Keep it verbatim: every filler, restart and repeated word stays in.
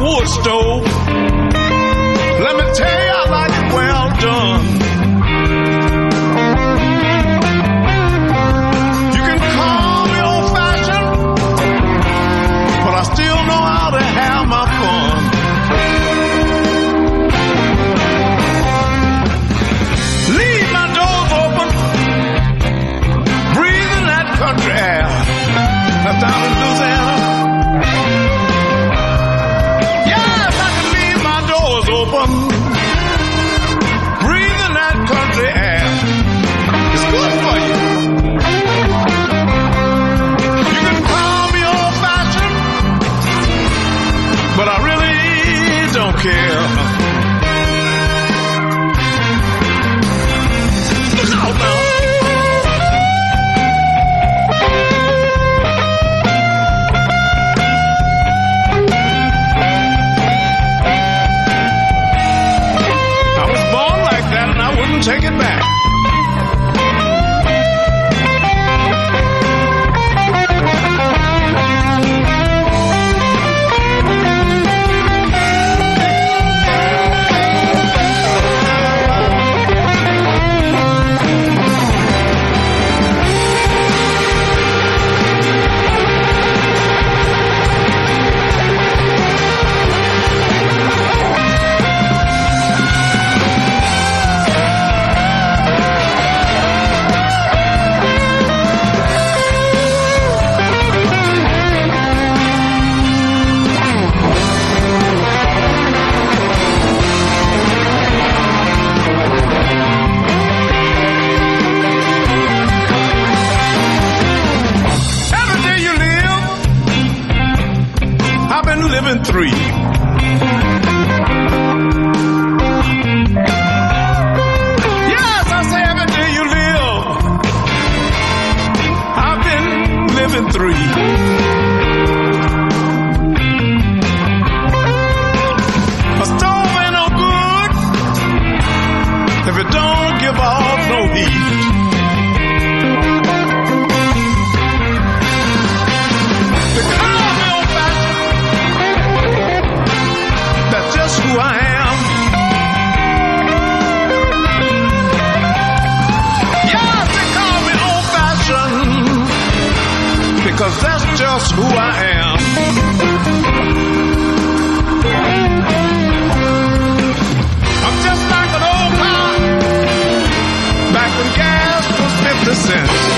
wood stove. Let me tell you, I like it well done. You can call me old-fashioned, but I still know how to have my fun. Leave my doors open, breathing that country air. That's down in Louisiana. Yes, I can leave my doors open, breathing that country air. It's good for you. You can call me old-fashioned, but I really don't care. Look out now. Take it back. Living three. Yes, I say every day you live, I've been living three. A stove ain't no good if it don't give off no heat. Just who I am. Yes, they call me old-fashioned because that's just who I am. I'm just like an old car back when gas was fifty cents.